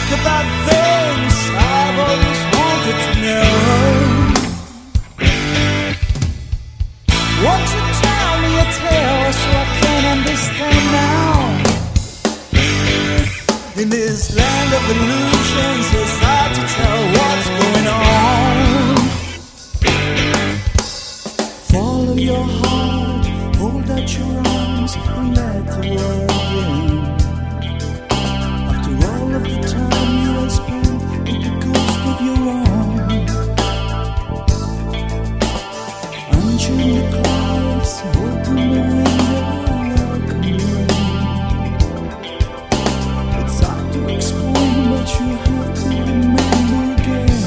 about things I've always wanted to know. Won't you tell me a tale so I can understand now? In this land of illusions, it's hard to tell what's going on. Follow your heart, hold out your arms, and let the world in. After all of the time you have spent with the ghost of your own, unchain the clouds, open the window, welcome the rain. It's hard to explain, but you have to remember again.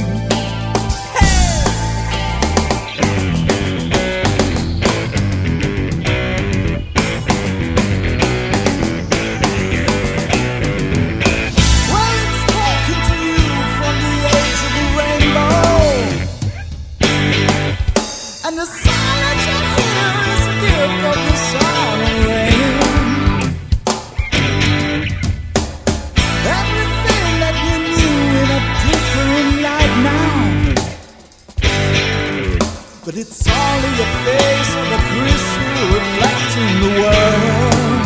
And the sound that you hear is a gift of the sun and rain. Everything that you knew in a different light now, but it's only a face of a crystal reflecting the world.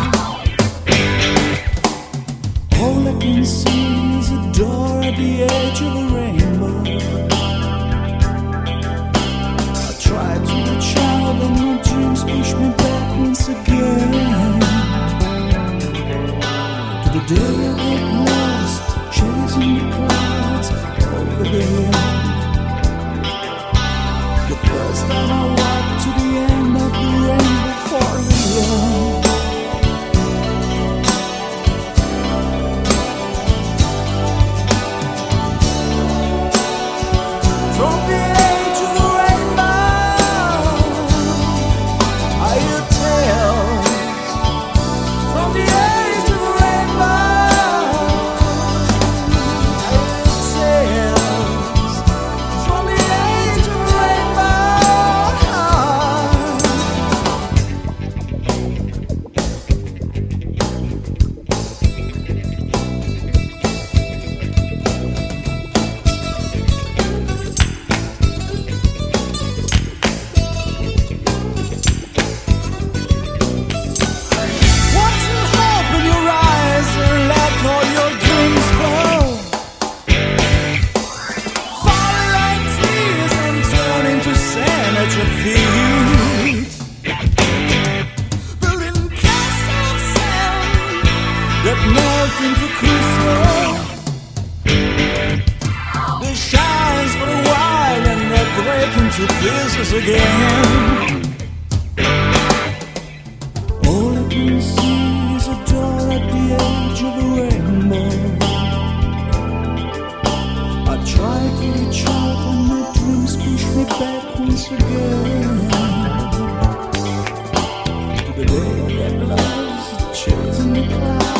All I can see is a door at the edge of a rainbow. Try to reach out and my dreams push me back once again to the day I got lost, chasing the clouds over the hill. The first time I walked to the end of the rainbow for real. From the edge of the your feet, building castles of sand that melt into crystal. They shine for a while and they break into pieces again. All I can see is a door at the edge of a rainbow. I try to reach out and my dreams push me back once again to the day I get lost, chasing the clouds.